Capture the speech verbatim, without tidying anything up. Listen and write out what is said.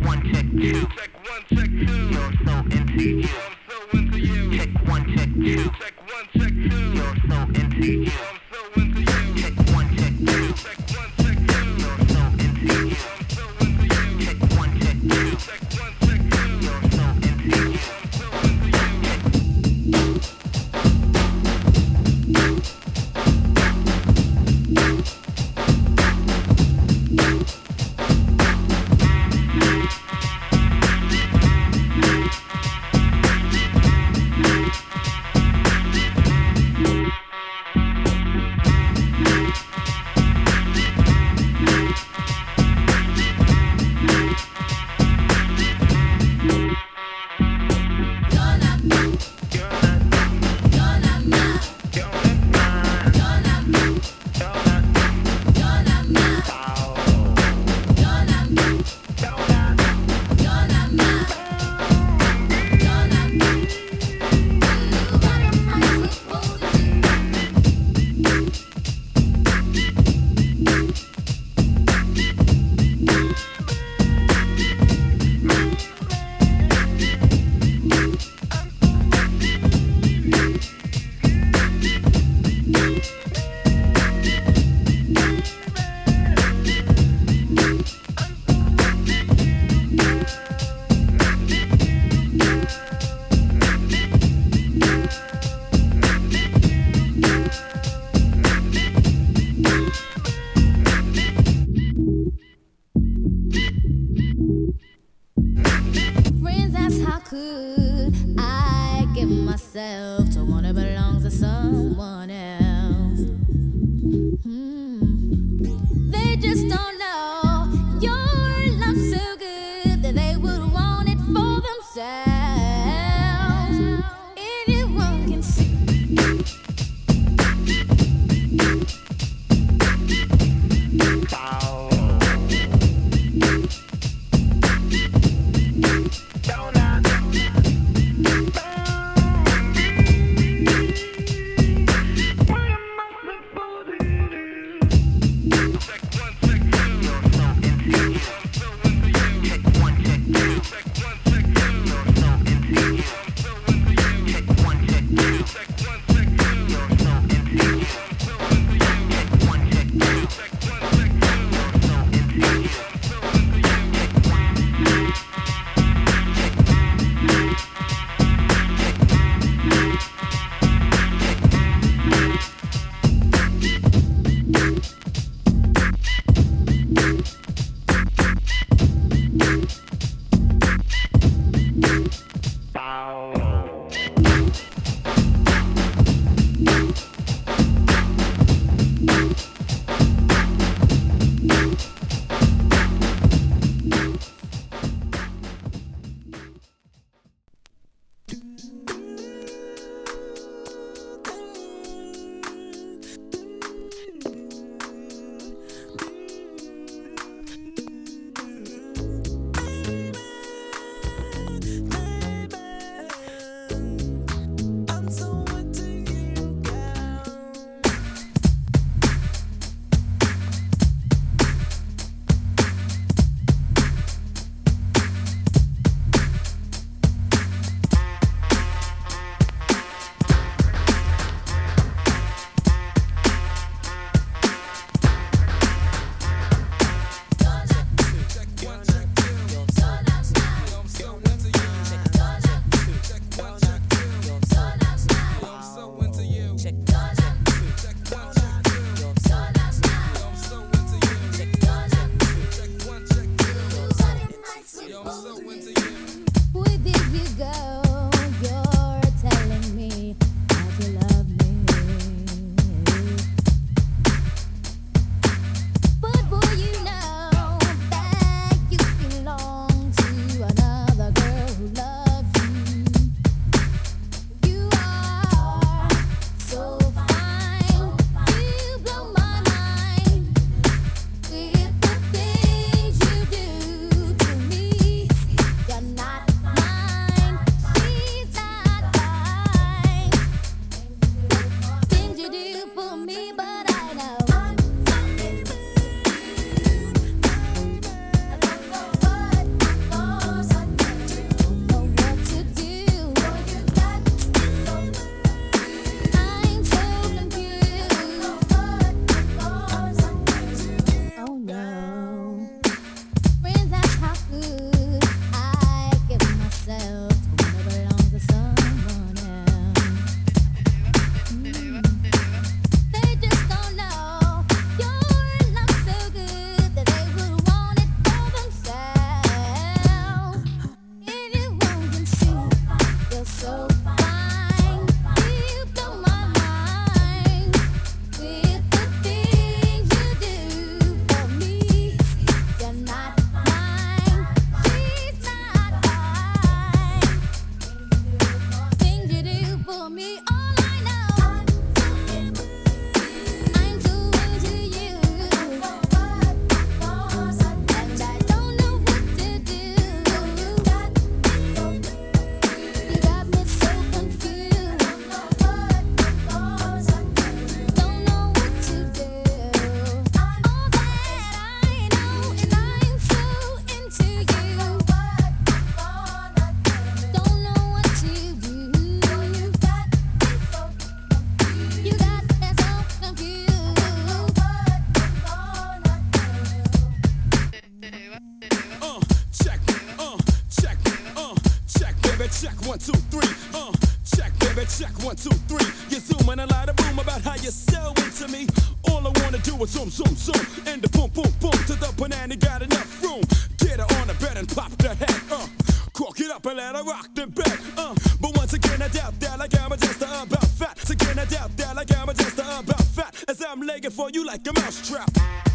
one, check two. Check one, check two. You're so into you. I'm so into you. Check one, check two. Check one, check two. You're so into you. I'm so into you. Check one, check two. Check one, check two. You're so into you. I'm so into you. Check one, check two. Check one, check two. You're so into you. I'm so into you. You're check one, two, three. Uh, check, baby, check one, two, three. You zoom and a lot of boom about how you're so into me. All I wanna do is zoom, zoom, zoom. And the boom, boom, boom to the banana, got enough room. Get her on the bed and pop the head. Uh, cork it up and let her rock the bed. Uh, but once again, I doubt that like I'm just about fat. So again, I doubt that like I'm just about fat. As I'm laying for you like a mousetrap.